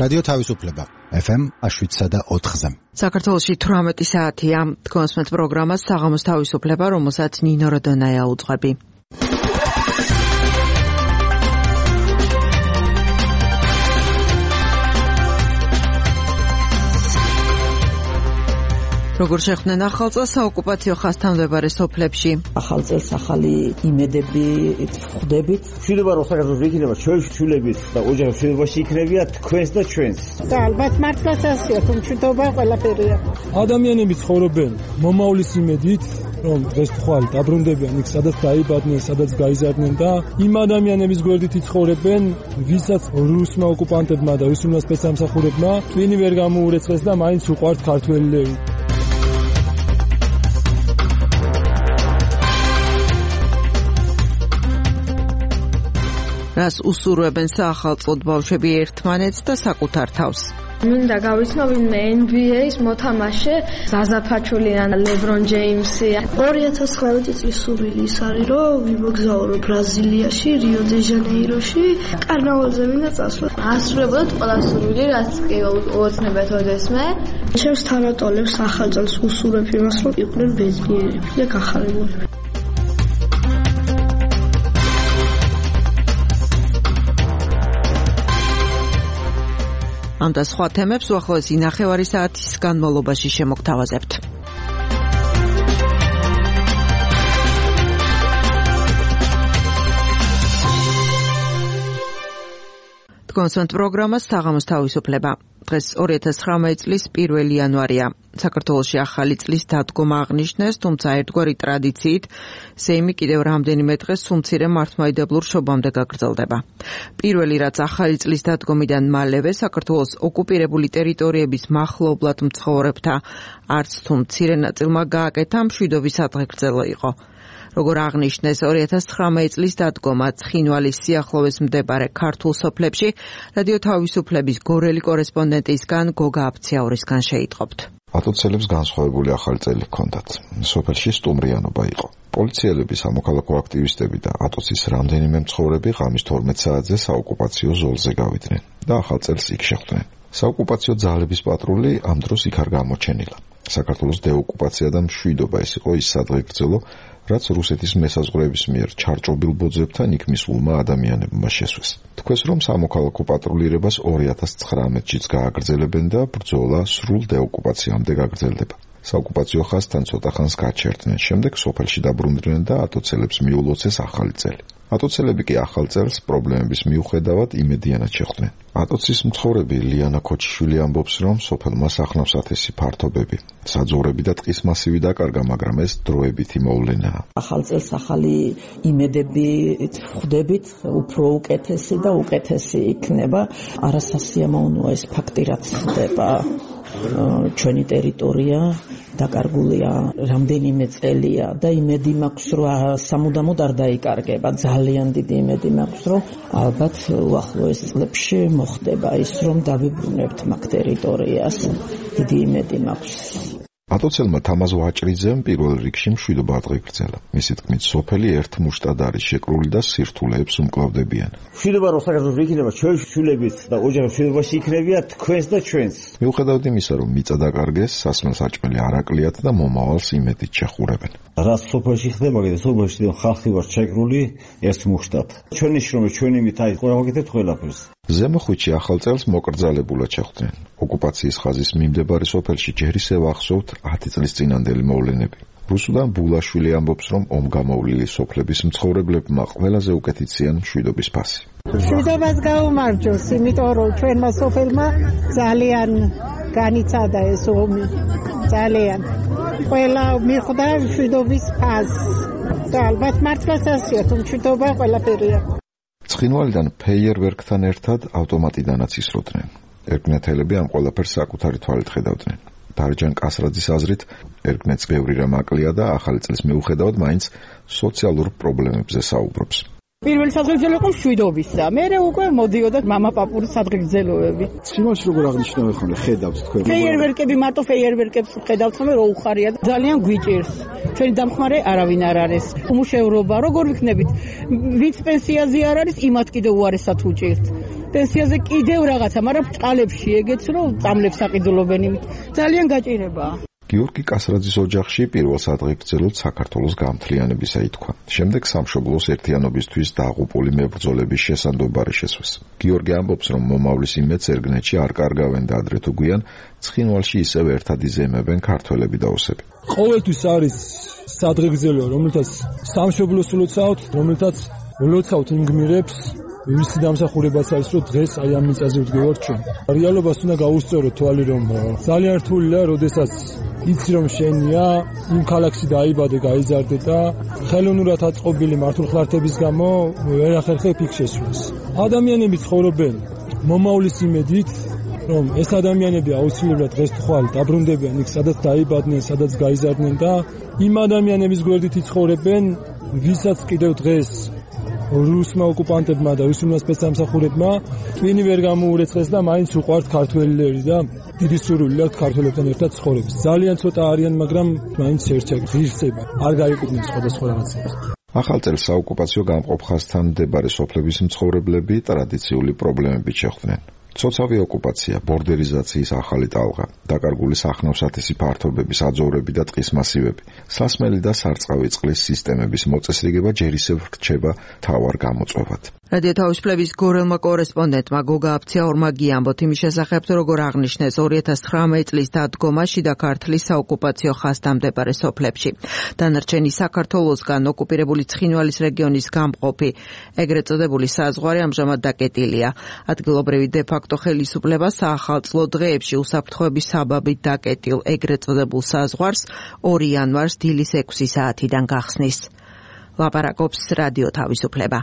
რადიო თავისუფლება FM 7.4-ზე. საქართველოში 18 საათია. თქვენს პროგრამას საღამოს თავისუფლება, რომელსაც ნინო როდონაია უძღვები. როგორ შეხვდნენ ახალ წელს საოკუპაციო ხაზთან მდებარე სოფლებში? ახალ წელს ახალი იმედები ხვდებით. მშვიდობა რომ საქართველოს იქნება ჩვენს შვილებით და ოჯახის მშვიდობაში იქნებია თქვენს და ჩვენს. და ალბათ მართლაც ასეა, თუ მშვიდობა ყველაფერია. ადამიანები ცხოვრობენ მომავლის იმედით, რომ დღეს თქვალ დაბრუნდებიან იქ, სადაც დაიბადნენ, სადაც გაიზარდნენ და იმ ადამიანების გვერდით ცხოვრობენ, ვისაც რუსმა ოკუპანტებმა და რუსულმა სპეცსამსახურებმა ტვინი ვერ გამოურეცხეს და მაინც უყვართ ქართველები. რას უსურვებენ საახალწლოდ ბავშვები ერთმანეთს და საკუთარ თავს? მინდა გავიცნო ვინმე NBA-ის მოთამაშე ზაზა ფაჩული ან ლებრონ ჯეიმსი. 2019 წლის სურვილი ის არის, რომ ვიმოგზაურო ბრაზილიაში, რიო-დე-ჟანეიროში, კარნავალზე მინდა წასვლა. ასრულებოდეთ ყველა სურვილი, რაც კი ოცნებათ ოდესმე. ჩემს თანატოლებს ახალ წელს უსურვებ იმას, რომ იყვნენ ბედნიერები და გახარებულები. ამ და სხვა თემებს უახლოესი ნახევარი საათის განმავლობაში შემოგთავაზებთ. თქვენს პროგრამას საღამოს თავისუფლება. დღეს 2019 წლის 1 იანვარია. საქართველოში ახალი წლის დადგომა აღნიშნეს, თუმცა ერთგვარი ტრადიციით სეიმი კიდევ რამდენიმე დღეს სულმცირე მართლმადიდებლურ შობამდე გაგრძელდება. პირველი რაც ახალი წლის დადგომიდან მალევე საქართველოს ოკუპირებული ტერიტორიების მახლობლად მცხოვრებთა არც თუ მცირე ნაწილმა გააკეთა მშვიდობის ადღეგრძელო იყო. როგორ აღნიშნეს 2019 წლის დადგომა ცხინვალის სიახლოვეს მდებარე ქართულ სოფლებში, რადიო თავისუფლების გორელი კორესპონდენტისგან გოგა აფციაურისგან შეიტყობთ. ატოცელებს განსხვავებული ახალი წელი ჰქონდათ. სოფელში სტუმრიანობა იყო. პოლიციელები, სამოქალაქო აქტივისტები და ატოცის რამდენიმე მცხოვრები ღამის 12 საათზე საოკუპაციო ზოლზე გავიდნენ და ახალ წელს იქ შეხვდნენ. საოკუპაციო ძალების პატრული ამ დროს იქ არ გამოჩენილა. საქართველოს დეოკუპაცია და მშვიდობა ეს იყო ის სადღეგრძელო, რაც რუსეთის მესაზღვრეების მიერ ჩარჭობილ ბოძებთან იქ მისულმა ადამიანებმა შესვეს. თქვეს რომ სამოქალაქო პატრულირებას 2019-წლიც გააგრძელებენ და ბრძოლა სრულ დეოკუპაციამდე გაგრძელდება. საოკუპაციო ხაზთან ცოტა ხანს გაჩერდნენ, შემდეგ სოფელში დაბრუნდნენ და ატოცელებს მიულოცეს ახალი წელი. ატოცელები კი ახალ წელს პრობლემების მიუხედავად იმედიანად შეხვდნენ. ატოცის მცხოვრები ლიანა ქოჩიშვილი ამბობს, რომ სოფელმა სახნავს ათესი ფართობები, საძოვრები და ტყის მასივი დაკარგა, მაგრამ ეს დროებითი მოვლენაა. ახალ წელს ახალი იმედები ხვდებით, უფრო უკეთესი და უკეთესი იქნება. არასასიამოვნოა ეს ფაქტი, რაც ხდება. ჩვენი ტერიტორია დაკარგულია რამდენიმე წელია და იმედი მაქვს, რომ სამუდამოდ არ დაიკარგება. ძალიან დიდი იმედი მაქვს, რომ ალბათ უახლოეს წლებში მოხდება ის, რომ დავიბრუნებთ მაგ ტერიტორიას. დიდი იმედი მაქვს. ატოცელმა თამაზ ვაჭრიძემ პირველ რიგში მშვიდობა ადღეგრძელა. მისი თქმით, სოფელი ერთ მუშტად არის შეკრული და სირთულეებს უმკლავდებიან. მშვიდობა რომ საქართველოს იქნება ჩვენს შვილებით და ოჯახის მშვიდობაში იქნებია თქვენს და ჩვენს. მიუხედავად იმისა, რომ მიწა დაკარგეს, სასმელ-საჭმელი არ აკლიათ და მომავალს იმედით ჩეხურებენ. რაც სოფელში ხდება, კიდე სოფელში ხალხი ვარ შეკრული ერთ მუშტად. ჩვენი შრომა, ჩვენი მით აი ყველა ვაკეთებთ ყველაფერს. ზემოხვიჩი ახალ წელს მოკრძალებულად შეხვდნენ. ოკუპაციის ხაზის მიმდებარე სოფელში ჯერ ისევ ახსოვთ 10 წლის წინანდელი მოვლენები. რუსუდან ბულაშვილი ამბობს, რომ ომგამოვლილი სოფლების მცხოვრებლებმა ყველაზე უკეთიციან მშვიდობის ფასი. მშვიდობას გაუმარჯოს, იმიტომ რომ ჩვენმა სოფელმა ძალიან განიცადა ეს ომი. ძალიან. ყველა მიხვდა მშვიდობის ფასს. და ალბათ მართლაც ასეა, თუ მშვიდობა ყველაფერია. ცხინვალიდან ფეიერვერკთან ერთად ავტომატიდანაც ისროდნენ. ერგნეთელები ამ ყველაფერს საკუთარი თვალით ხედავდნენ. დარჯან კასრაძის აზრით, ერგნეთს ბევრი რამ აკლია და ახალი წლის მიუხედავად მაინც სოციალურ პრობლემებზე საუბრობს. პირველი სადღეგრძელო იყო მშვიდობისა. მერე უკვე მოდიოდა მამაპაპურის სადღეგრძელოები. სიმაში როგორ აღნიშნავ ხოლმე ხედავთ თქვენ? ფეიერვერკები, მარტო ფეიერვერკებს ხედავთ ხოლმე რო უხარია და ძალიან გვიჭირს. ჩვენი დამხმარე არავინ არ არის. უმუშევრობა როგორ ვიქნებით? ვინც პენსიაზე არ არის, იმათ კიდევ უარესად უჭირთ. პენსიაზე კიდევ რაღაცა, მაგრამ ბრჭყალებში ეგეც რომ წამლებს აყიდულობენ იმით. ძალიან გაჭირებაა. გიორგი კასრაძის ოჯახში პირველ სადღეგრძელოდ საქართველოს გამთლიანებისა ითქვა. შემდეგ სამშობლოს ერთიანობისთვის დაღუპული მებრძოლების შესაძლებელი შესვეს. გიორგი ამბობს, რომ მომავლის იმედს ერგნეთში არ კარგავენ და ადრე თუ გვიან ცხინვალში ისევ ერთად იზეიმებენ ქართველები და ოსები. ყოველთვის არის სადღეგრძელო, რომელთაც სამშობლოს ვლოცავთ, რომელთაც ვლოცავთ იმ გმირებს, ვისი დამსახურებაც არის, რომ დღეს აი ამ მიწაზე ვდგევართ ჩვენ. რეალობას უნდა გავუსწოროთ თვალი, რომ ძალიან რთულია, როდესაც იცი რომ შენია, იმ ქალაქში დაიბადე, გაიზარდე და ხელოვნურად აწყობილი მართულხლართების გამო ვერ ახერხებ იქ შესვლას. ადამიანები ცხოვრობენ მომავლის იმედით, რომ ეს ადამიანები აუცილებლად დღეს თუ ხვალ დაბრუნდებიან იქ, სადაც დაიბადნენ, სადაც გაიზარდნენ და იმ ადამიანების გვერდით იცხოვრებენ, ვისაც კიდევ დღეს რუსმა ოკუპანტებმა და რუსულმა სპეცსამსახურებმა ტვინი ვერ გამოურეცხეს და მაინც უყვართ ქართველები და დიდი სურვილი აქვს ქართველებთან ერთად ცხოვრების. ძალიან ცოტა არიან, მაგრამ მაინც ერთია ღირსება. არ გაიყიდნენ სხვადასხვა რაღაცებს. ახალ წელს საოკუპაციო გამყოფ ხაზთან მდებარე სოფლების მცხოვრებლები ტრადიციული პრობლემებით შეხვდნენ. ცოცავი ოკუპაცია, ბორდერიზაციის ახალი ტალღა, დაკარგული სახნავ-სათესი ფართობების აძოვრები და ტყის მასივები, სასმელი და სარწყავი წყლის სისტემების მოწესრიგება ჯერ ისევ რჩება მთავარ გამოწვევად. რადიო თავისუფლების გორელმა კორესპონდენტმა გოგა აფციაურმა ამბოთ იმის შესახებ, როგორ აღნიშნეს 2019 წლის დადგომა შიდა ქართლის საოკუპაციო ხაზთან მდებარე სოფლებში. დანარჩენი საქართველოსგან ოკუპირებული ცხინვალის რეგიონის გამყოფი ეგრეთ წოდებული საზღვარი ამჟამად დაკეტილია. ადგილობრივი დე-ფაქტო ხელისუფლება საახალწლო დღეებში უსაფრთხოების საბაბით დაკეტილ ეგრეთ წოდებულ საზღვარს 2 იანვარს დილის 6 საათიდან გახსნის. ლაპარაკობს რადიო თავისუფლება.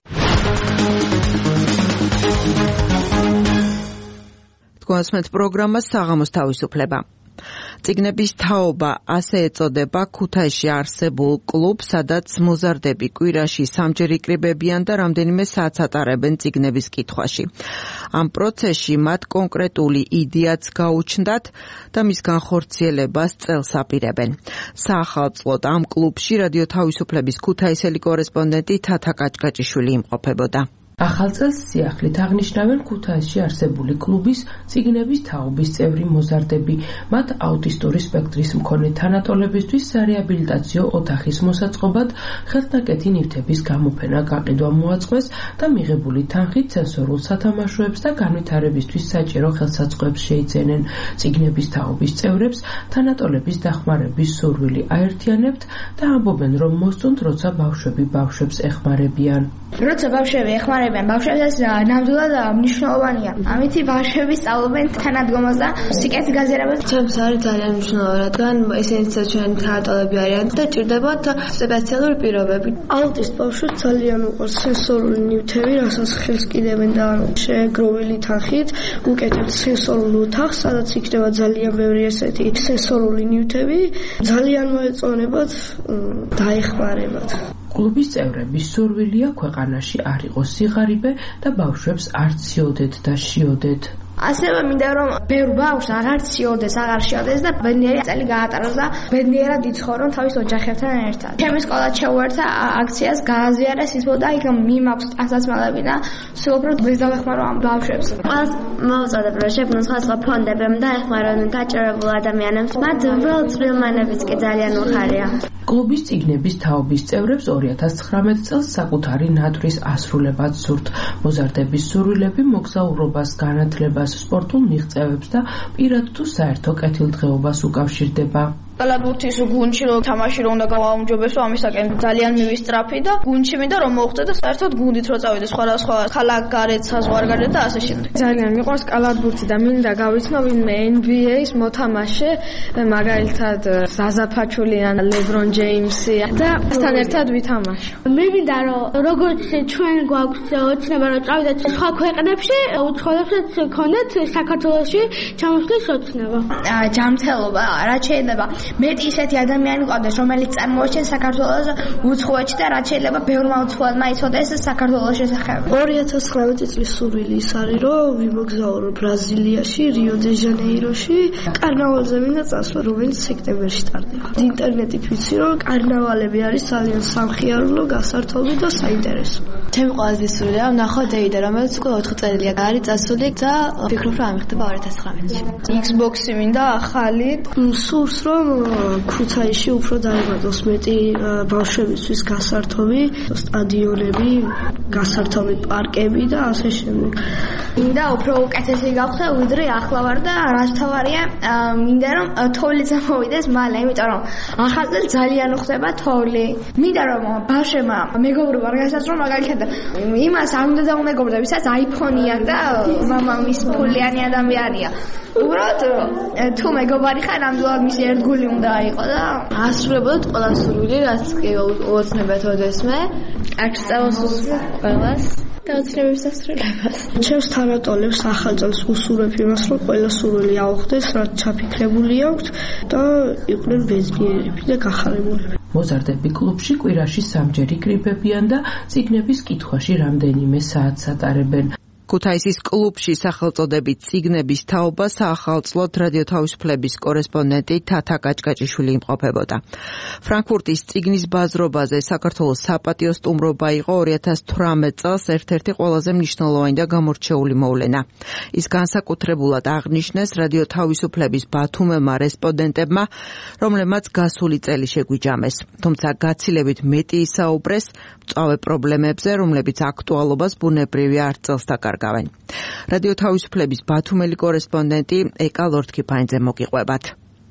თქვენს პროგრამას საღამოს თავისუფლება. წიგნების თაობა ასე ეწოდება ქუთაისში არსებულ კლუბს, სადაც მოზარდები კვირაში სამჯერ იკრიბებიან და რამდენიმე საათს ატარებენ წიგნების კითხვაში. ამ პროცესში მათ კონკრეტული იდეაც გაუჩნდათ და მის განხორციელებას წელს აპირებენ. საახალწლოდ ამ კლუბში რადიო თავისუფლების ქუთაისელი კორესპონდენტი თათა კაჭკაჭიშვილი იმყოფებოდა. ახალ წელს სიახლით აღნიშნავენ ქუთაისში არსებული კლუბის წიგნების თაობის წევრი მოზარდები. მათ აუტისტური სპექტრის მქონე თანატოლებისთვის სარეაბილიტაციო ოთახის მოსაწყობად ხელნაკეთი ნივთების გამოფენა გაყიდვა მოაწყვეს და მიღებული თანხით სენსორულ სათამაშოებს და განვითარებისთვის საჭირო ხელსაწყოებს შეიძენენ. წიგნების თაობის წევრებს თანატოლების დახმარების სურვილი აერთიანებთ და ამბობენ, რომ მოსწონთ, როცა ბავშვები ბავშვებს ეხმარებიან. როცა ბავშვები ეხმარებიან ბავშვებს, ნამდვილად მნიშვნელოვანია. ამითი ბავშვები სწავლობენ თანადგომას და სიკეთის გაზიარებას. ჩემს არის ძალიან მნიშვნელოვანი, რადგან ესენიც ჩვენი თანატოლები არიან და ჭირდებათ სპეციალური პირობები. აუტისტ ბავშვებს ძალიან უყვარს სენსორული ნივთები, რასაც ხელს კიდევენ და შეეგროვილი თანხით უკეთებთ სენსორულ ოთახს, სადაც იქნება ძალიან ბევრი ესეთი სენსორული ნივთები. ძალიან მოეწონებათ დაეხმარებათ. კლუბის წევრების სურვილია ქვეყანაში არ იყოს სიღარიბე და ბავშვებს არ ციოდეთ და შიოდეთ. ასევე მინდა რომ ბევრ ბავშვს აღარ ციოდეს, აღარ შიოდეს და ბედნიერი წელი გაატაროს და ბედნიერად იცხოვრონ თავის ოჯახებთან ერთად. ჩემი სკოლა შეუერთდა აქციას გააზიარეს ის და იქ მიმაქვს ტანსაცმელები და ვსაუბრობ bez დავეხმარო ამ ბავშვებს. ყველას მოვუწოდებ რომ შექმნან სხვადასხვა ფონდები და ეხმარონ დაჭირებულ ადამიანებს. მათ უბრალოდ წვრილმანებიც კი ძალიან უხარია. კლუბის წიგნების თაობის წევრებს 2019 წელს საკუთარი ნატვრის ასრულებაც სურთ. მოზარდების სურვილები მოგზაურობას, განათლებას, სპორტულ მიღწევებს და პირად თუ საერთო კეთილდღეობას უკავშირდება. კალათბურთის გუნდში რომ თამაში რომ უნდა გავაუმჯობესო, ამისაკენ ძალიან მივისწრაფი და გუნდში მინდა რომ მოხდე და საერთოდ გუნდით რო წავიდე სხვადასხვა ქალაქ გარეთ, საზღვარგარეთ და ასე შემდეგ. ძალიან მიყვარს კალათბურთი და მინდა გავიცნო ვინმე NBA-ს მოთამაშე, მაგალითად ზაზა ფაჩულიან, ლებრონ ჯეიმსი და ასთან ერთად ვითამაშო. მე მინდა რომ როგორც ჩვენ გვაქვს ოცნება რომ წავიდეთ სხვა ქვეყნებში, უცხოელებსაც ქონდეთ საქართველოში ჩამოსვლის ოცნება. ჯანმრთელობა, რაც შეიძლება მეტი ისეთი ადამიანი ყავდეს, რომელიც წარმოაჩენს საქართველოს უცხოეთში და რაც შეიძლება ბევრმა უცხოელმა იცოდეს საქართველოს შესახებ. 2019 წლის სურვილი ის არის, რომ ვიმოგზაურო ბრაზილიაში, რიო-დე-ჟანეიროში, კარნავალზე მინდა წასვლა, რომელიც სექტემბერში ტარდება. ინტერნეტით ვიცი, რომ კარნავალები არის ძალიან სამხიარულო, გასართობი და საინტერესო. ჩემი ყველაზე სურვილია ვნახო დეიდა, რომელიც უკვე 4 წელია არის წასული და ვფიქრობ, რომ ამიხდება 2019-ში. Xbox-ი მინდა ახალი. სურს, რომ ქუთაისში უფრო დაემატოს მეტი ბავშვებისთვის გასართობი სტადიონები, გასართობი პარკები და ასე შემდეგ. მინდა უფრო უკეთესი გავხდე, ვიდრე ახლა ვარ და რაც თავარია, მინდა რომ თოვლი წამოვიდეს მალე, იმიტომ რომ ახალწელს ძალიან უხდება თოვლი. მინდა რომ ბავშვებმა მეგობრობა არ გასაცრონ, მაგალითად იმას არ უნდა დაუმეგობრდა, ვისაც iPhone-ია და მამამის ფულიანი ადამიანია. უბრალოდ თუ მეგობარი ხარ, ნამდვილად მისი ერთგული უნდა იყო და ასრულებოდეთ ყველა სურვილი, რაც კი ოცნებათ ოდესმე. აქ წავას ყველას. გაოცნებების დასრულებას. ჩემს თანატოლებს ახალწელს უსურვებ იმას, რომ ყველა სურვილი აუხდეს, რაც ჩაფიქრებული აქვთ და იყვნენ ბედნიერები და გახარებულები. მოზარდები კლუბში კვირაში 3 ჯერ იკრიბებიან და წიგნების კითხვაში რამდენიმე საათს ატარებენ. ქუთაისის კლუბში სახელწოდებით წიგნების თაობა საახალწლოდ რადიო თავისუფლების კორესპონდენტი თათა კაჭკაჭიშვილი იმყოფებოდა. ფრანკფურტის წიგნის ბაზრობაზე საქართველოს საპატიო სტუმრობა იყო 2018 წელს ერთ-ერთი ყველაზე მნიშვნელოვანი და გამორჩეული მოვლენა. ის განსაკუთრებულად აღნიშნეს რადიო თავისუფლების ბათუმელმა რესპონდენტებმა, რომლებმაც გასული წელი შეგვიჯამეს. თუმცა გაცილებით მეტი ისაუბრეს მწვავე პრობლემებზე, რომლებიც აქტუალობას ბუნებრივია არ წელს დაკარგავენ. რადიო თავისუფლების ბათუმელი კორესპონდენტი ეკა ლორთქიფანიძე მოგიყვებათ.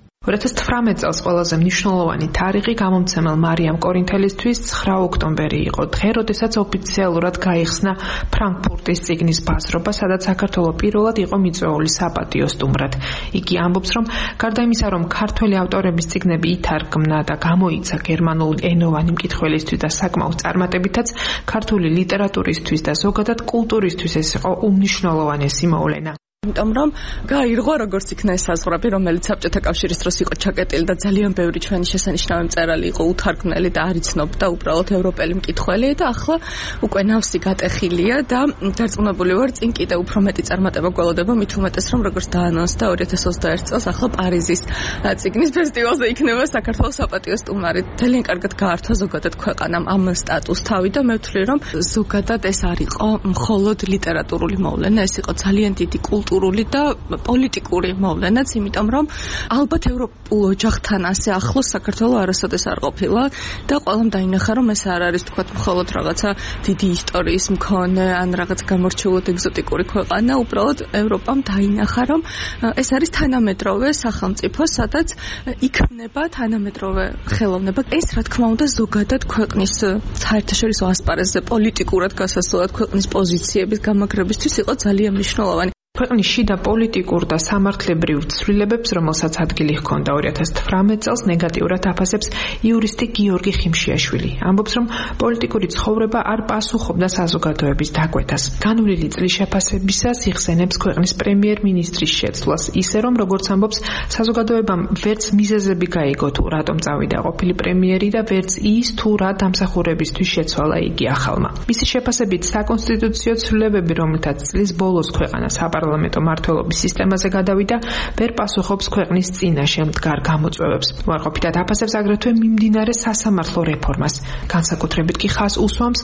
2018 წელს ყველაზე მნიშვნელოვანი თარიღი გამომცემელ მარიამ კორინთელისთვის 9 ოქტომბერი იყო. დღე, როდესაც ოფიციალურად გაიხსნა ფრანკფურტის წიგნის ბაზრობა, სადაც საქართველო პირველად იყო მიწვეული საპატიო სტუმრად. იგი ამბობს, რომ გარდა იმისა, რომ ქართველი ავტორების წიგნები ითარგმნა და გამოიცა გერმანულ ენოვანი მკითხველისთვის და საკმაოდ წარმატებითაც, ქართული ლიტერატურისთვის და ზოგადად კულტურისთვის ეს იყო უმნიშვნელოვანესი მოვლენა. იმიტომ რომ გაირღვა როგორც იქნა ეს საზღვრები, რომელიც საბჭოთა კავშირის დროს იყო ჩაკეტილი და ძალიან ბევრი ჩვენი შესანიშნავი მწერალი იყო უთარგმნელი და არ იცნობდა უბრალოდ ევროპელი მკითხველი და ახლა უკვე ნავსი გატეხილია და დარწმუნებული ვარ წინ კიდე უფრო მეტი წარმატება გველოდება, მით უმეტეს რომ როგორც დაანონსდა 2021 წელს ახლა პარიზის წიგნის ფესტივალზე იქნება საქართველოს საპატიო სტუმარი. ძალიან კარგად გაართვა ზოგადად ქვეყანამ ამ სტატუსთავი და მე ვთვლი რომ ზოგადად ეს არ იყო მხოლოდ ლიტერატურული მოვლენა, ეს იყო ძალიან დიდი კულტურული და პოლიტიკური მოვლენაც, იმიტომ რომ ალბათ ევროპულ ოჯახთან ასე ახლოს საქართველო არასოდეს არ ყოფილა და ყველამ დაინახა, რომ ეს არ არის თქვათ მხოლოდ რაღაცა დიდი ისტორიის მქონე ან რაღაც გამორჩეულად ეგზოტიკური ქვეყანა, უბრალოდ ევროპამ დაინახა, რომ ეს არის თანამედროვე სახელმწიფო, სადაც იქმნება თანამედროვე ხელოვნება. ეს რა თქმა უნდა ზოგადად ქვეყნის საერთაშორისო ასპარეზზე პოლიტიკურად გასასვლელად ქვეყნის პოზიციების გამაგრებისთვის იყო ძალიან მნიშვნელოვანი. ქვეყნის შიდა პოლიტიკურ და სამართლებრივ ცვლილებებს, რომელსაც ადგილი ჰქონდა 2018 წელს, ნეგატიურად აფასებს იურისტი გიორგი ხიმშიაშვილი. ამბობს, რომ პოლიტიკური ცხოვრება არ პასუხობდა საზოგადოების დაკვეთას. განვლილი წლის შეფასებისას იხსენებს ქვეყნის პრემიერ-მინისტრის შეცვლას, ისე რომ, როგორც ამბობს, საზოგადოებამ ვერც მიზეზები გაიგო თუ რატომ წავიდა ყოფილი პრემიერი და ვერც ის თუ რა დამსახურებისთვის შეცვალა იგი ახალმა. მისი შეფასებით საკონსტიტუციო ცვლილებები, რომელთაც წლის ბოლოს ქვეყანა საპარლამენტო მმართველობის სისტემაზე გადავიდა, ვერ პასუხობს ქვეყნის წინაშე მდგარ გამოწვევებს. უარყოფითად აფასებს აგრეთვე მიმდინარე სასამართლო რეფორმას. განსაკუთრებით კი ხაზს უსვამს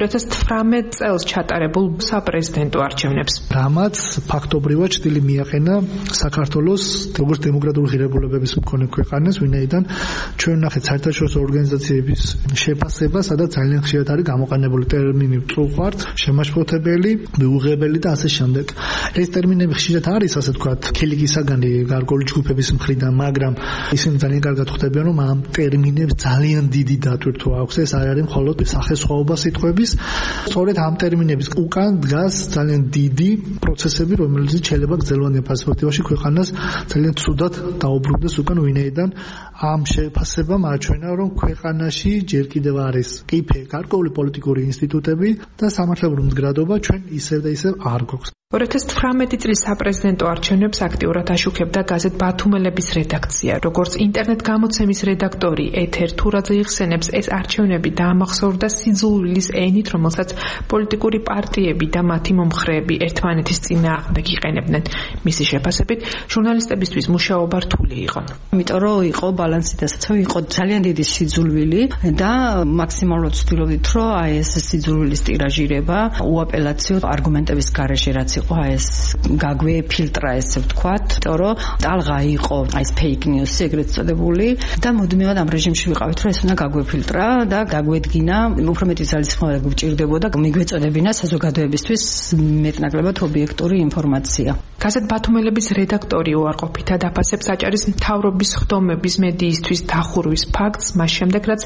2018 წელს ჩატარებულ საპრეზიდენტო არჩევნებს. რამაც ფაქტობრივად ჭრილი მიაყენა საქართველოს როგორც დემოკრატიული ღირებულებების მქონე ქვეყანას, ვინაიდან ჩვენ ნახეთ საერთაშორისო ორგანიზაციების შეფასება, სადაც ძალიან ხშირად არის გამოყენებული ტერმინი მწუხართ, შემაშფოთებელი, მიუღებელი და ასე შემდეგ. ეს ტერმინები ხშირად არის, ასე ვთქვათ, ქილიკისაგანი გარკვეული ჯგუფების მხრიდან, მაგრამ ისინი ძალიან კარგად ხვდებიან, რომ ამ ტერმინებს ძალიან დიდი დატვირთვა აქვს. ეს არ არის მხოლოდ სახესხვაობა სიტყვების. სწორედ ამ ტერმინების უკან დგას ძალიან დიდი პროცესები, რომელიც შეიძლება გრძელვადიან პერსპექტივაში ქვეყანას ძალიან ცუდად დაუბრუნდეს უკან, ვინაიდან ამ შეფასებამ აჩვენა, რომ ქვეყანაში ჯერ კიდევ არის ყიფე გარკვეული პოლიტიკური ინსტიტუტები და სამართლებრივი მდგრადობა ჩვენ ისევ და ისევ არ გვაქვს. 2018 წლის საპრეზიდენტო არჩევნებს აქტიურად აშუქებდა გაზეთ ბათუმელების რედაქცია. როგორც ინტერნეტ გამოცემის რედაქტორი ეთერ თურაძე იხსენებს, ეს არჩევნები დაამახსოვრდა სიძულვილის ენით, რომელსაც პოლიტიკური პარტიები და მათი მომხრეები ერთმანეთის წინააღმდეგ იყენებდნენ. მისი შეფასებით, ჟურნალისტებისთვის მუშაობა რთული იყო. იმიტომ რომ იყო ბალანსი და საერთოდ იყო ძალიან დიდი სიძულვილი და მაქსიმალურად ვცდილობდით, რომ აი ეს სიძულვილის ტირაჟირება უაპელაციო არგუმენტების გარეშე რაც იყო ეს გაგვეფილტრა ესე ვთქვათ, იმიტომ რომ ტალღა იყო აი ეს fake news ეგრეთ წოდებული და მუდმივად ამ რეჟიმში ვიყავით, რომ ეს უნდა გაგვეფილტრა და გაგვედგინა უფრო მეტი ძალისხმევა გვჭირდებოდა მიგვეწოდებინა საზოგადოებისთვის მეტნაკლებად ობიექტური ინფორმაცია. გაზეთ ბათუმელების რედაქტორი უარყოფითად აფასებს აჭარის მთავრობის ხდომების მედიისთვის დახურვის ფაქტს, მას შემდეგ რაც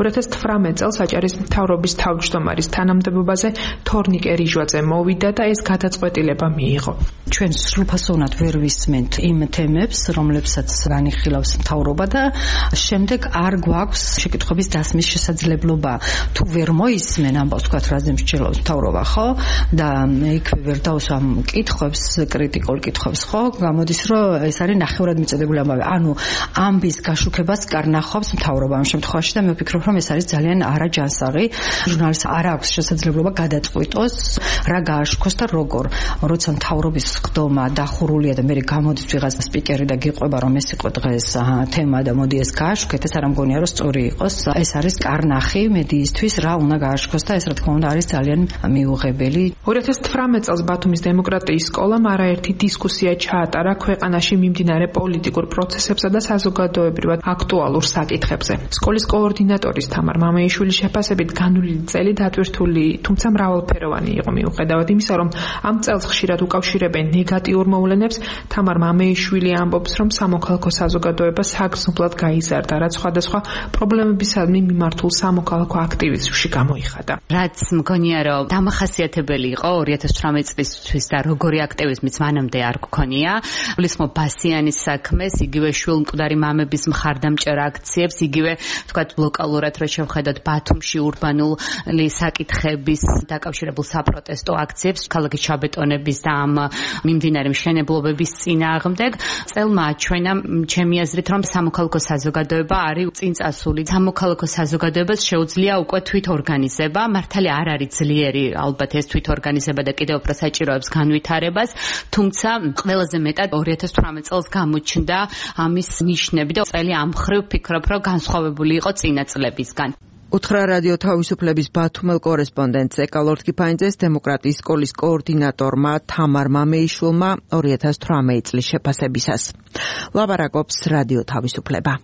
2018 წელს აჭარის მთავრობის თავმჯდომარის თანამდებობაზე თორნიკე რიჟვაძე მოვიდა და ეს გადაწყვეტილება მიიღო. ჩვენ სრულფასოვნად ვერ ვისმენთ იმ თემებს, რომლებსაც განიხილავს მთავრობა და შემდეგ არ გვაქვს შეკითხვების დასმის შესაძლებლობა. თუ ვერ მოისმენ ამბავს, თქვათ, რაზე მსჯელობს მთავრობა, ხო? და იქვე ვერ დავსვამ კითხვებს, კრიტიკულ კითხვებს, ხო? გამოდის, რომ ეს არის ნახევრად მიწოდებული ამბავი. ანუ ამბის გაშუქებას კარნახობს მთავრობა ამ შემთხვევაში და მე ვფიქრობ, რომ ეს არის ძალიან არაჯანსაღი. ჟურნალისტს არ აქვს შესაძლებლობა გადაწყვიტოს, რა გააშუქოს და როგორ. როცა მთავრობის ხდომა დახურულია და მე გამოდის ვიღაც სპიკერი და გიყვება, რომ ეს იყო დღეს თემა და მოდი ეს გააშუქეთ, ეს არ მგონია, რომ სწორი იყოს. ეს არის კარნახი მედიისთვის, რა უნდა გააშუქოს და ეს რა თქმა უნდა არის ძალიან მიუღებელი. 2018 წელს ბათუმის დემოკრატიის სკოლამ არაერთი დისკუსია ჩაატარა ქვეყანაში მიმდინარე პოლიტიკურ პროცესებსა და საზოგადოებრივად აქტუალურ საკითხებზე. სკოლის კოორდინატორის თამარ მამეიშვილის შეფასებით განვლილი წელი დატვირთული, თუმცა მრავალფეროვანი იყო მიუხედავად იმისა, რომ ამ წელს ხშირად უკავშირებენ ნეგატიურ მოვლენებს. თამარ მამეიშვილი ამბობს, რომ სამოქალაქო საზოგადოება საგრძნობლად გაიზარდა, რაც სხვადასხვა პრობლემებისადმი მიმართულ სამოქალაქო აქტივიზმში გამოიხადა. რაც მგონია, რომ დამახასიათებელი იყო 2018 წლისთვის და როგორი აქტივიზმიც მანამდე არ გქონია. გულისხმობ ბასიანის საქმეს, იგივე შვილმკვდარი მამების მხარდამჭერ აქციებს, იგივე თქვათ ლოკალურად რო შევხედოთ ბათუმში ურბანული საკითხების დაკავშირებულ საპროტესტო აქციებს, ქალაქის ჩაბეტონების და ამ მიმდინარე მშენებლობების წინააღმდეგ. წელმა აჩვენა ჩემი აზრით, რომ სამოქალაქო საზოგადოება არის წინწასული. სამოქალაქო საზოგადოებას შეუძლია უკვე თვითორგანიზება, მართალია არ არის ძლიერი ალბათ ეს თვითორგანიზება და კიდევ უფრო საჭიროებს განვითარებას, თუმცა ყველაზე მეტად 2018 წელს გამოჩნდა ამის ნიშნები და წელი ამ მხრივ ვფიქრობ, რომ განსხვავებული იყო წინა წლებისგან. უთხრა რადიო თავისუფლების ბათუმელ კორესპონდენტს ეკალორდ კიფაინძეს დემოკრატიის სკოლის კოორდინატორმა თამარ მამეიშვილმა 2018 წლის შეფასებისას. ლაბარაკობს რადიო თავისუფლება.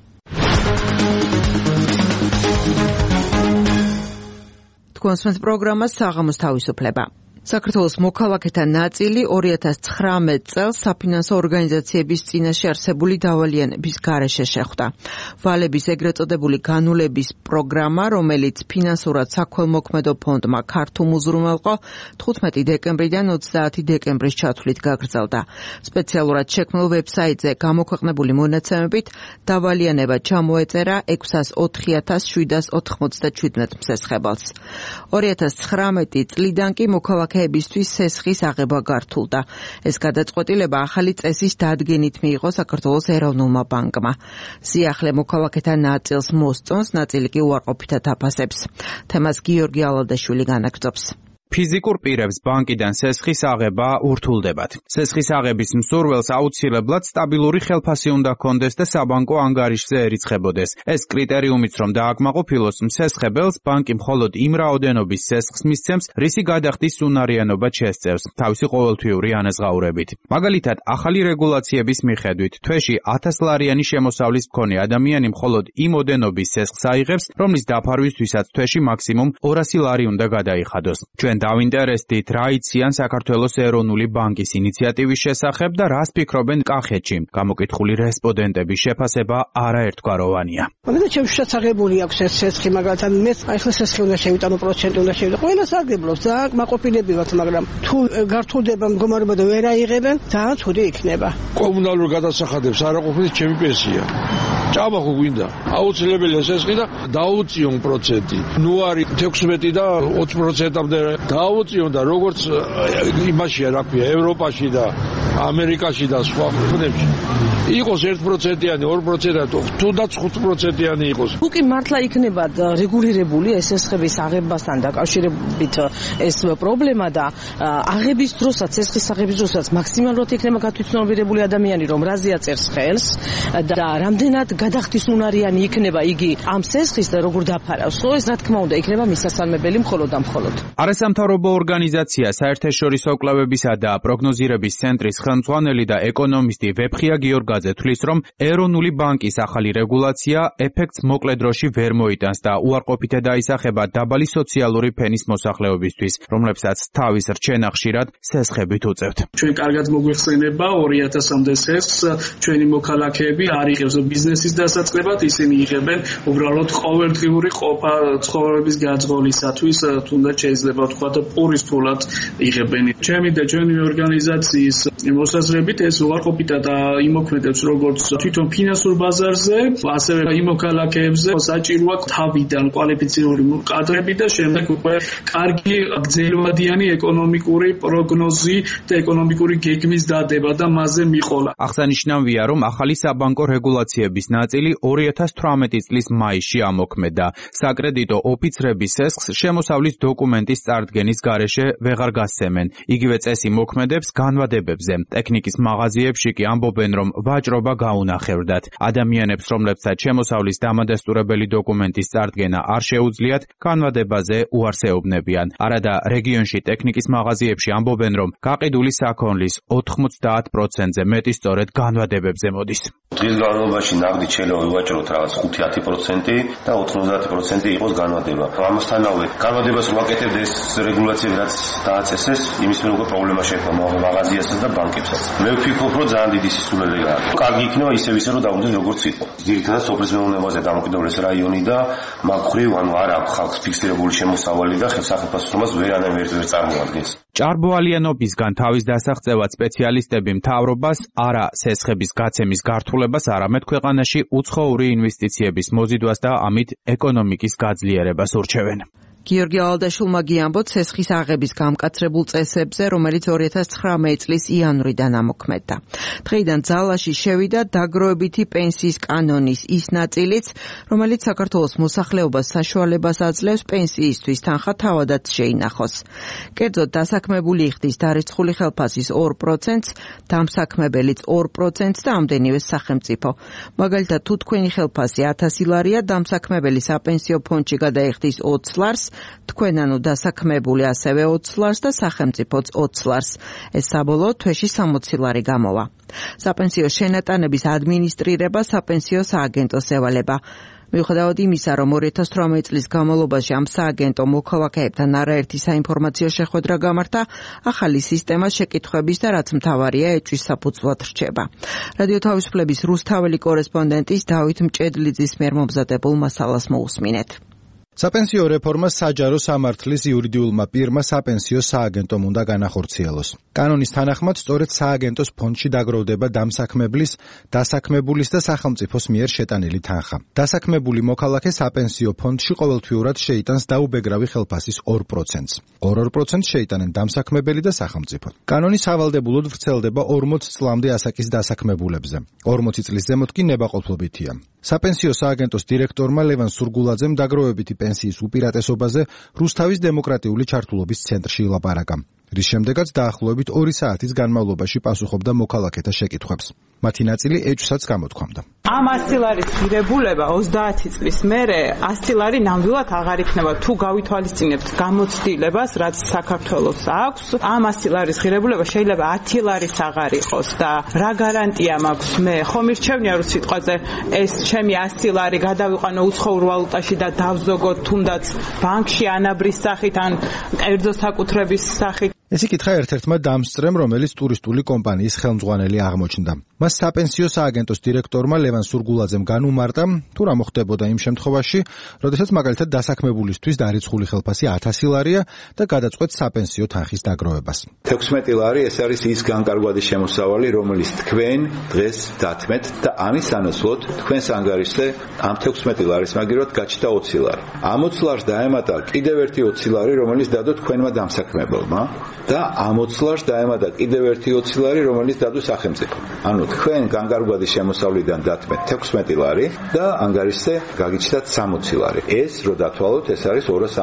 თქვენს პროგრამას საღამოს თავისუფლება. საქართველოს მოქალაქეთა ნაწილი 2019 წელს საფინანსო ორგანიზაციების წინაშე არსებული დავალიანების გარეშე შეხვდა. ვალების ეგრეთ წოდებული განულების პროგრამა, რომელიც ფინანსურად საქველმოქმედო ფონდმა ქართულ უზრუნველყო, 15 დეკემბრიდან 30 დეკემბრის ჩათვლით გაგრძელდა. სპეციალურად შექმნილ ვებსაიტზე გამოქვეყნებული მონაცემებით დავალიანება ჩამოეწერა 604,797 მსესხებელს. 2019 წლიდან კი მოქალაქეებისთვის სესხის აღება გართულდა. ეს გადაწყვეტილება ახალი წესის დადგენით მიიღო საქართველოს ეროვნულმა ბანკმა. სიახლე მოქალაქეთა ნაწილს მოსწონს, ნაწილი კი უარყოფითად აფასებს. თემას გიორგი ალადაშვილი განაგრძობს. ფიზიკურ პირებს ბანკიდან სესხის აღება ურთულდებათ. სესხის აღების მსურველს აუცილებლად სტაბილური ხელფასი უნდა ჰქონდეს და საბანკო ანგარიშზე ერიცხებოდეს. ეს კრიტერიუმიც რომ დააკმაყოფილოს მსესხებელს, ბანკი მხოლოდ იმ რაოდენობის სესხს მისცემს, რისი გადახდის უნარიანობა შესწევს, თავისი ყოველთვიური ანაზღაურებით. მაგალითად, ახალი რეგულაციების მიხედვით, თვეში 1000 ლარიანი შემოსავლის მქონე ადამიანი მხოლოდ იმ ოდენობის სესხს აიღებს, რომლის დაფარვისთვისაც თვეში მაქსიმუმ 200 ლარი უნდა გადაიხადოს. ჩვენ დავინტერესდით, რა იციან საქართველოს ეროვნული ბანკის ინიციატივის შესახებ და რას ფიქრობენ კახეთში. გამოკითხული რესპონდენტების შეფასება არაერთგვაროვანია. მაგალითად, ჩემშიც აღებული აქვს ეს სესხი, მაგალითად, მე ახლა სესხი უნდა შევიტანო, პროცენტი უნდა შევიტანო. ყველა საგებლობს, ძალიან კმაყოფილებივად, მაგრამ თუ გართულდება მდგომარეობა და ვერ აიღებენ, ძალიან ცუდი იქნება. კომუნალურ გადასახადებს არ აყოფილებს ჩემი პენსია. ჭაბახო გვინდა აუცილებელია სესხი და დაუწიონ პროცენტი ნუ არის 16 და 20%-მდე დაუწიონ და როგორც იმაშია რა ქვია ევროპაში და ამერიკაში და სხვა ქვეყნებში იყოს 1%-იანი 2%-იანი თუნდაც 5%-იანი იყოს უკი მართლა იქნება რეგულირებული ეს სესხების აღებასთან დაკავშირებით ეს პრობლემა და აღების დროსაც სესხის აღების დროსაც მაქსიმალურად იქნება გათვითცნობიერებული ადამიანი რომ რაზეა წერს ხელს და რამდენად გადახდისუნარიანი იქნება იგი ამ სესხის და როგორ დაფარავს ხო ეს რა თქმა უნდა იქნება მისასალმებელი მხოლოდ და მხოლოდ არასამთავრობო ორგანიზაცია საერთაშორისო კვლევებისა და პროგნოზირების ცენტრის ხელმძღვანელი და ეკონომისტი ვეფხია გიორგაძე თვლის რომ ეროვნული ბანკის ახალი რეგულაცია ეფექტს მოკლე დროში ვერ მოიტანს და უარყოფითად აისახება დაბალი სოციალური ფენის მოსახლეობისთვის რომლებსაც თავის რჩენა ხშირად სესხებით უწევთ ჩვენ კარგად მოგვეხსენება 2000-მდე სესხს ჩვენი მოქალაქეები არ იღებს ბიზნესის დასაწყებად ისინი იღებენ უბრალოდ ყოველდღიური ყოფა ცხოვრების გაძღოლისათვის თუნდაც შეიძლება ვთქვა და პურის ფულად იღებენ ჩემი და ჩვენი ორგანიზაციის მოსაზრებით ეს უარყოფითად იმოქმედებს როგორც თვითონ ფინანსურ ბაზარზე ასევე იმ მოქალაქეებზე საჭიროა თავიდან კვალიფიციური კადრები და შემდეგ უკვე კარგი გრძელვადიანი ეკონომიკური პროგნოზი და ეკონომიკური გეგმის დადება და მასზე მიყოლა. აღსანიშნავია, რომ ახალი საბანკო რეგულაციების ნაწილი 2018 წლის მაისში ამოქმედა. საკრედიტო ოფიცრების სესხს შემოსავლის დოკუმენტის წარდგენის გარეშე ვეღარ გასცემენ. იგივე წესი მოქმედებს განვადებებზე. ტექნიკის მაღაზიებში კი ამბობენ, რომ ვაჭრობა გაუნახევრდათ. ადამიანებს, რომლებსაც შემოსავლის დამადასტურებელი დოკუმენტის წარდგენა არ შეუძლიათ, განვადებაზე უარსეობნებიან. არადა რეგიონში ტექნიკის მაღაზიებში ამბობენ, რომ გაყიდული საქონლის 90%-ზე მეტი სწორედ განვადებებზე მოდის. დღის განმავლობაში ნაღდით შეიძლება ვივაჭროთ რაღაც 5-10% და 90% იყოს განვადება. ამასთანავე განვადებას ვაკეთებთ ეს რეგულაციები რაც დააწესეს, იმის მერე უკვე პრობლემა შეექმნა მაღაზიასაც და ბანკებსაც. მე ვფიქრობ, რომ ძალიან დიდი სისულელეა. კარგი იქნება ისევ რომ დავუდგეთ როგორც იყო. ძირითადად სოფლის მეურნეობაზე დამოკიდებული რაიონი და მაგ ხრივ ანუ არ აქვს ხალხს ფიქსირებული შემოსავალი და სახელმწიფოს ვერანაირ ვერ წარმოადგენს. ჭარბოალიანობისგან თავის დასაღწევად სპეციალისტები მთავრობას არა სესხების გაცემის გართულებას, არამედ ქვეყანაში უცხოური ინვესტიციების მოზიდვას და ამით ეკონომიკის გაძლიერებას ურჩევენ. გიორგი ალდაშულმა გიამბოთ სესხის აღების გამკაცრებულ წესებზე, რომელიც 2019 წლის იანვრიდან ამოქმედდა. დღეიდან ძალაში შევიდა დაგროვებითი პენსიის კანონის ის ნაწილიც, რომელიც საქართველოს მოსახლეობას საშუალებას აძლევს პენსიისთვის თანხა თავადაც შეინახოს. კერძოდ დასაქმებული იხდის დარიცხული ხელფასის 2%-ს, დამსაქმებელიც 2%-ს და ამდენივე სახელმწიფო. მაგალითად, თუ თქვენი ხელფასი 1000 ლარია, დამსაქმებელი საპენსიო ფონდში გადაიხდის 20 ლარს, თქვენ ანუ დასაქმებული ასევე 20 ლარს და სახელმწიფოც 20 ლარს. ეს საბოლოოდ თვეში 60 ლარი გამოვა. საპენსიო შენატანების ადმინისტრირება საპენსიო სააგენტოს ევალება. მიუხედავად იმისა, რომ 2018 წლის განმავლობაში ამ სააგენტო მოქალაქეებთან არაერთი საინფორმაციო შეხვედრა გამართა, ახალი სისტემა შეკითხვების და რაც მთავარია, ეჭვის საფუძვლად რჩება. რადიო თავისუფლების რუსთაველი კორესპონდენტის დავით მჭედლიძის მიერ მომზადებულ მასალას მოусმინეთ. საპენსიო რეფორმა საჯარო სამართლის იურიდიულმა პირმა საპენსიო სააგენტომ უნდა განახორციელოს. კანონის თანახმად, სწორედ სააგენტოს ფონდში დაგროვდება დამსაქმებლის, დასაქმებულის და სახელმწიფოს მიერ შეტანილი თანხა. დასაქმებული მოქალაქე საპენსიო ფონდში ყოველთვიურად შეიტანს დაუბეგრავი ხელფასის 2%-ს. 2% შეიტანენ დამსაქმებელი და სახელმწიფო. კანონი სავალდებულოდ ვრცელდება 40 წლამდე ასაკის დასაქმებულებზე. 40 წლის ზემოთ კი ნებაყოფლობითია. საპენსიო სააგენტოს დირექტორმა ლევან სურგულაძემ დაგროვებითი პენსიის უპირატესობაზე რუსთავის დემოკრატიული ჩართულობის ცენტრში ილაპარაკა. რის შემდეგაც დაახლოებით 2 საათის განმავლობაში პასუხობდა მოქალაქეთა შეკითხვებს. მათი ნაწილი ეჭვსაც გამოთქვამდა. ამ 100 ლარის ღირებულება 30 წლის მერე 100 ლარი ნამდვილად აღარ იქნება თუ გავითვალისწინებთ გამოცდილებას, რაც საქართველოს აქვს. ამ 100 ლარის ღირებულება შეიძლება 10 ლარიც აღარ იყოს და რა გარანტია მაქვს მე? ხომ მირჩევნია რომ სიტყვაზე ეს ჩემი 100 ლარი გადავიყვანო უცხოურ ვალუტაში და დავზოგოთ თუნდაც ბანკში ანაბრის სახით ან კერძო საკუთრების სახით. ეს იკითხა ერთ-ერთმა დამსწრემ, რომელიც ტურისტული კომპანიის ხელმძღვანელი აღმოჩნდა. მას საპენსიო სააგენტოს დირექტორმა ლევან სურგულაძემ განუმარტა, თუ რა მოხდებოდა იმ შემთხვევაში, როდესაც მაგალითად დასაქმებულისთვის დარიცხული ხელფასი 1000 ლარია და გადაწყვეტს საპენსიო თანხის დაგროვებას. 16 ლარი ეს არის ის განკარგვადი შემოსავალი, რომელიც თქვენ დღეს დათმეთ და ამის ანაცვლოდ თქვენს ანგარიშზე ამ 16 ლარის მაგივრად გაჩნდა 20 ლარი. ამ 20 ლარს დაემატა კიდევ ერთი 20 ლარი, რომელიც დადო თქვენმა დამსაქმებელმა და ამ 20 ლარს დაემატა კიდევ ერთი 20 ლარი, რომელიც დადო სახელმწიფომ. ანუ თქვენ განკარგვადი შემოსავლიდან დათმეთ 16 ლარი და ანგარიშზე გაგიჩნდათ 60 ლარი. ეს რო დათვალოთ, ეს არის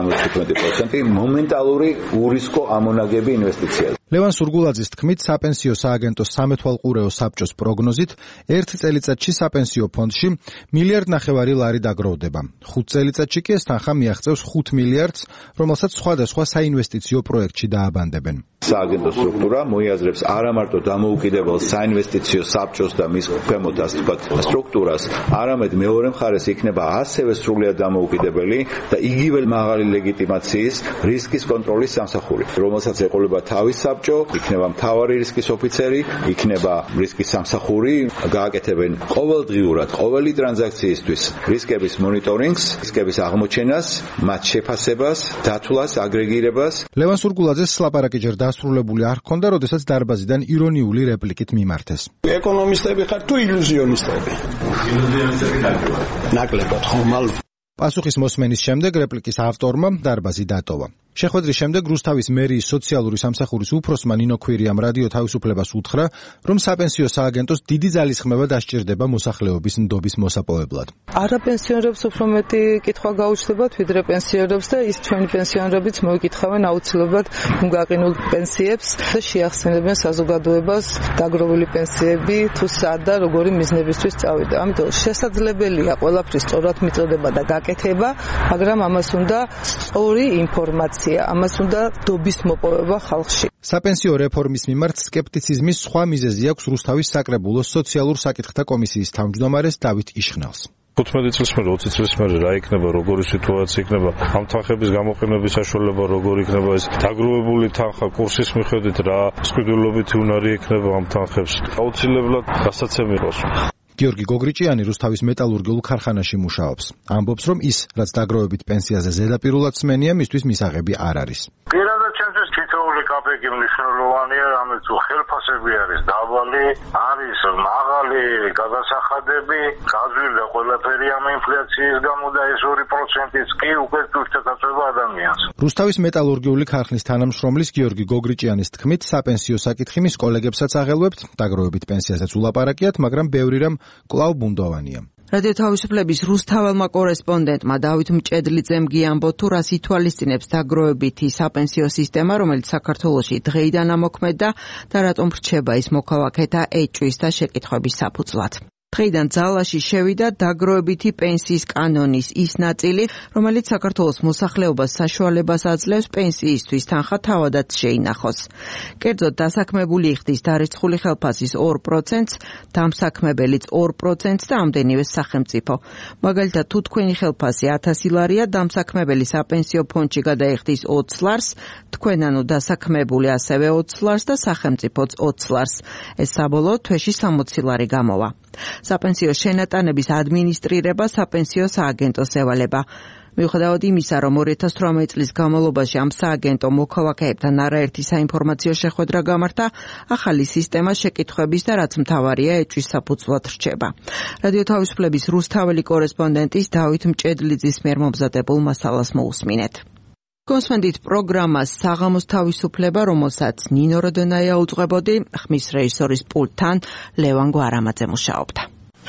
275% მომენტალური ურისკო ამონაგები ინვესტიციაზე. ლევან სურგულაძის თქმით, საპენსიო სააგენტოს სამეთვალყურეო საბჭოს პროგნოზით, 1 წელიწადში საპენსიო ფონდში 1,5 მილიარდი ლარი დაგროვდება. 5 წელიწადში კი ეს თანხა მიაღწევს 5 მილიარდს, რომელსაც სხვადასხვა საინვესტიციო პროექტში დააბანდებენ. სააგენტო სტრუქტურა მოიაზრებს არა მარტო დამოუკიდებელ საინვესტიციო საბჭოს და მის ქვემოთ ასე ვთქვათ სტრუქტურას, არამედ მეორე მხარეს იქნება ასევე სრულიად დამოუკიდებელი და იგივე მაღალი ლეგიტიმაციის რისკის კონტროლის სამსახური, რომელსაც ეყოლება თავის საბჭო, იქნება მთავარი რისკის ოფიცერი, იქნება რისკის სამსახური, გააკეთებენ ყოველდღიურად ყოველი ტრანზაქციისთვის რისკების მონიტორინგს, რისკების აღმოჩენას, მათ შეფასებას, დათვლას, აგრეგირებას. ლევან სურგულაძეს ლაპარაკი ჯერ დასრულებული არ ჰქონდა, როდესაც დარბაზიდან ირონიული რეპლიკით მიმართეს. ეკონომისტები ხარ თუ ილუზიონისტები? ილუზიონისტები ნაკლებად ხო მალ პასუხის მოსმენის შემდეგ რეპლიკის ავტორმა დარბაზი დატოვა. შეხვედრის შემდეგ რუსთავის მერიის სოციალური სამსახურის უფროსმა ნინო ქვირიამ რადიო თავისუფლებას უთხრა, რომ საპენსიო სააგენტოს დიდი ძალისხმევა დასჭირდება მოსახლეობის ნდობის მოსაპოვებლად. არაპენსიონერებს უფრო მეტი კითხვა გაუჩნდებათ, ვიდრე პენსიონერებს და ის ჩვენი პენსიონერებიც მოიკითხავენ აუცილებლად უნგაყინულ პენსიებს და შეახსენებენ საზოგადოებას დაგროვილი პენსიები თუ სად და როგორი მიზნებისთვის წავიდა. ამიტომ შესაძლებელია ყველაფრის სწორად მიწოდება და გაკეთება, მაგრამ ამას უნდა სწორი ინფორმაცია. ამას უნდა დობის მოპოვება ხალხში. საპენსიო რეფორმის მიმართ სკეპტიციზმის სხვა მიზეზი აქვს რუსთავის საკრებულოს სოციალურ საკითხთა კომისიის თავმჯდომარეს დავით იშხნელს. 15 წლის მერე 20 წლის მერე რა იქნება, როგორი სიტუაცია იქნება, ამ თანხების გამოყენების საშუალება როგორი იქნება, ეს დაგროვებული თანხა კურსის მიხედვით რა სკვიდულობითი უნარი იქნება ამ თანხებს. აუცილებლად გასაცემი იყოს. გიორგი გოგრიჭიანი რუსთავის მეტალურგიულ ქარხანაში მუშაობს. ამბობს, რომ ის, რაც დაგროვებით პენსიაზე ზედაპირულად სმენია, მისთვის მისაღები არ არის. პირადად ჩემთვის თითოეული კაპეკი მნიშვნელოვანია, რამაც ხელფასები არის დაბალი, არის მაღალი გადასახადები, გაძვირდა ყველაფერი ამ ინფლაციის გამო და ეს 2%-იც კი უკვე თვითდაწება ადამიანს. რუსთავის მეტალურგიული ქარხნის თანამშრომლის გიორგი გოგრიჭიანის თქმით, საპენსიო საკითხი მის კოლეგებსაც აღელვებთ, დაგროვებით პენსიაზეც ულაპარაკიათ, მაგრამ ბევრი რამ კვლავ ბუნდოვანია. რადიო თავისუფლების რუსთაველმა კორესპონდენტმა დავით მჭედლიძემ გიამბო, თუ რას ითვალისწინებს დაგროვებითი საპენსიო სისტემა, რომელიც საქართველოში დღეიდან ამოქმედდა და რატომ რჩება ის მოქალაქეთა ეჭვის და შეკითხვების საფუძვლად. დღეიდან ძალაში შევიდა დაგროვებითი პენსიის კანონის ის ნაწილი, რომელიც საქართველოს მოსახლეობას საშუალებას აძლევს პენსიისთვის თანხა თავადაც შეინახოს. კერძოდ, დასაქმებული იხდის დარიცხული ხელფასის 2%-ს, დამსაქმებელიც 2%-ს და ამდენივე სახელმწიფო. მაგალითად, თუ თქვენი ხელფასი 1000 ლარია, დამსაქმებელი საპენსიო ფონდში გადაიხდის 20 ლარს, თქვენ ანუ დასაქმებული ასევე 20 ლარს და სახელმწიფოც 20 ლარს. ეს საბოლოოდ თვეში 60 ლარი გამოვა. საპენსიო შენატანების ადმინისტრირება საპენსიო სააგენტოს ევალება. მიუხედავად იმისა, რომ 2018 წლის განმავლობაში ამ სააგენტო მოქალაქეებთან არაერთი საინფორმაციო შეხვედრა გამართა, ახალი სისტემა შეკითხვების და რაც მთავარია ეჭვის საფუძვლად რჩება. რადიო თავისუფლების რუსთაველი კორესპონდენტის დავით მჭედლიძის მიერ მომზადებულ მასალას მოусმინეთ. კონსვენდით პროგრამას საღამოს თავისუფლება, რომელსაც ნინო როდონაია უძღვებოდი, ხმის რეჟისორის პულტთან ლევან გვარამაძე მუშაობდა.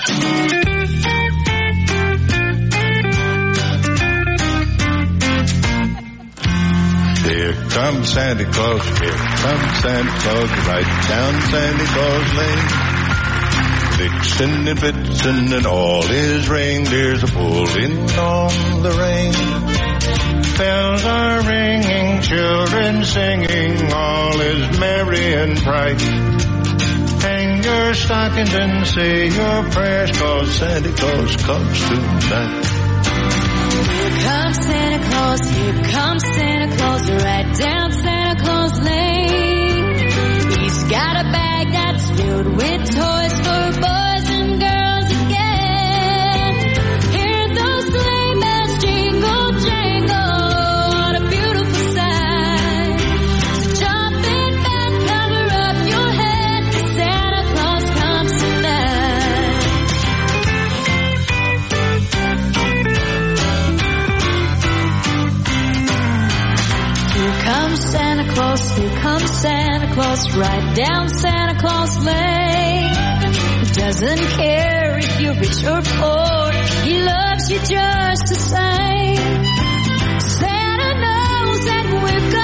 Here comes Santa Claus, here comes Santa Claus, right down Santa Claus Lane. Vixen and Blitzen and all his reindeers are pulling on the rein. Bells are ringing, children singing, all is merry and bright. Hang your stockings and say your prayers, 'cause Santa Claus comes tonight. Here comes Santa Claus, right down Santa Claus Lane. Here comes Santa Claus, here comes Santa Claus, right down Santa Claus Lane. He doesn't care if you're rich or poor, he loves you just the same. Santa knows that we've